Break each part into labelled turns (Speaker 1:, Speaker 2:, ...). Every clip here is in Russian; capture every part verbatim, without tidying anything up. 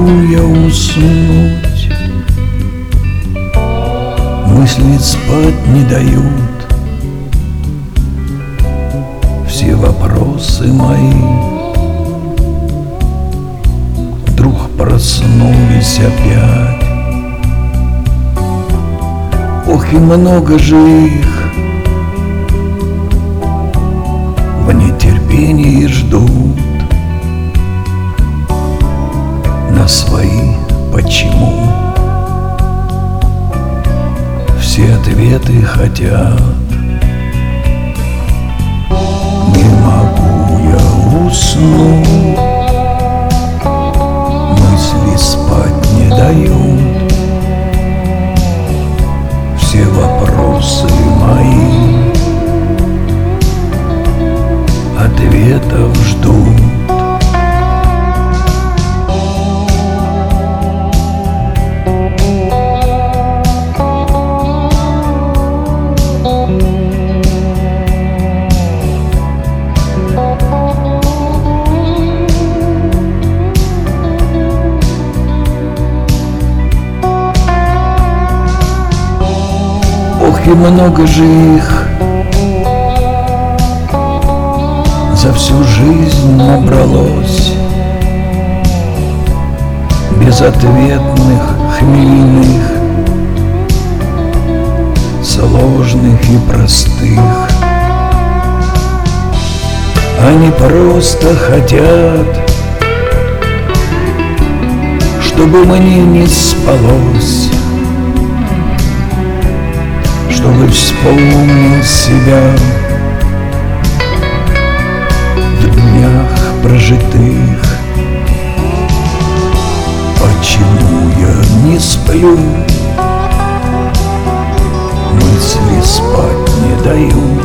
Speaker 1: я уснуть, мысли спать не дают. Все вопросы мои вдруг проснулись опять. Ох, и много же их в нетерпении ждут на свои «почему». Все ответы хотят. Не могу я уснуть, мысли спать не дают. Все вопросы мои ответов ждут. Ох, и много же их за всю жизнь набралось, безответных, хмельных, сложных и простых. Они просто хотят, чтобы мне не спалось, чтобы вспомнил себя в днях прожитых. Почему я не сплю, мысли спать не дают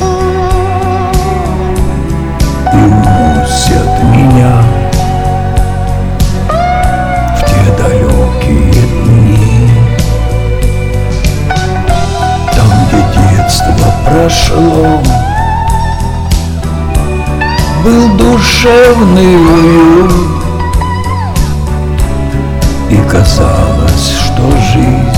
Speaker 1: и уносят меня в те далекие дни. Прошло, был душевный уют, и казалось, что жизнь